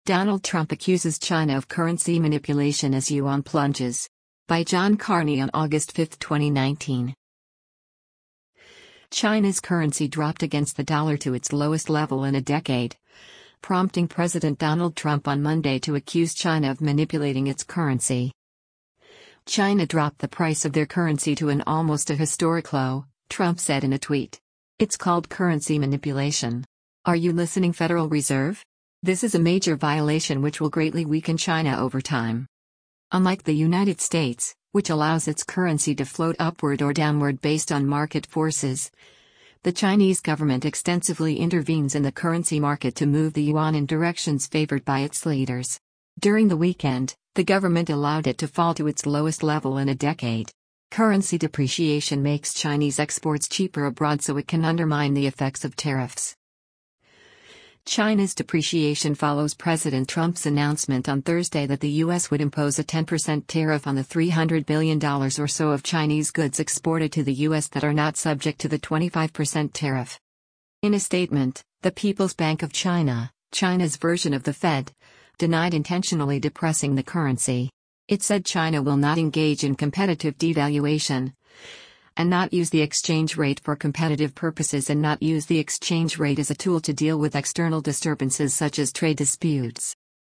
Donald Trump accuses China of currency manipulation as yuan plunges. By John Carney on August 5, 2019. China's currency dropped against the dollar to its lowest level in a decade, prompting President Donald Trump on Monday to accuse China of manipulating its currency. China dropped the price of their currency to an almost a historic low, Trump said in a tweet. It's called currency manipulation. Are you listening, Federal Reserve? This is a major violation which will greatly weaken China over time. Unlike the United States, which allows its currency to float upward or downward based on market forces, the Chinese government extensively intervenes in the currency market to move the yuan in directions favored by its leaders. During the weekend, the government allowed it to fall to its lowest level in a decade. Currency depreciation makes Chinese exports cheaper abroad, so it can undermine the effects of tariffs. China's depreciation follows President Trump's announcement on Thursday that the U.S. would impose a 10% tariff on the $300 billion or so of Chinese goods exported to the U.S. that are not subject to the 25% tariff. In a statement, the People's Bank of China, China's version of the Fed, denied intentionally depressing the currency. It said China will not engage in competitive devaluation, and not use the exchange rate for competitive purposes, and not use the exchange rate as a tool to deal with external disturbances such as trade disputes.